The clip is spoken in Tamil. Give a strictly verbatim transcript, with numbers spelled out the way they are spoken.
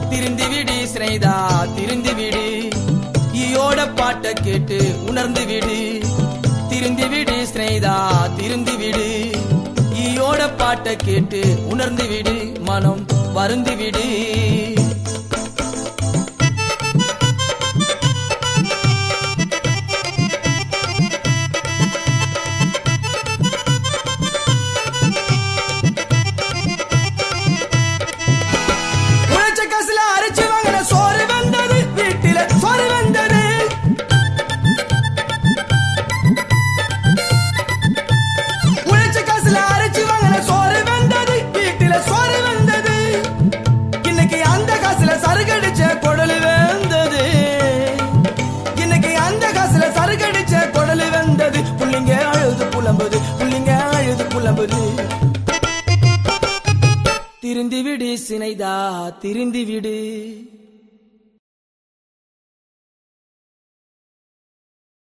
திருந்து விடு சினைதா திருந்து விடு ஈயோட பாட்ட கேட்டு உணர்ந்து விடு திருந்து விடு சினைதா திருந்து விடு ஈயோட பாட்ட கேட்டு உணர்ந்து விடு மனம் வருந்து விடு புள்ளிங்க அழுது புலம்புது புள்ளிங்க அழுது புலம்புது திருந்து விடு சினைதா திருந்து விடு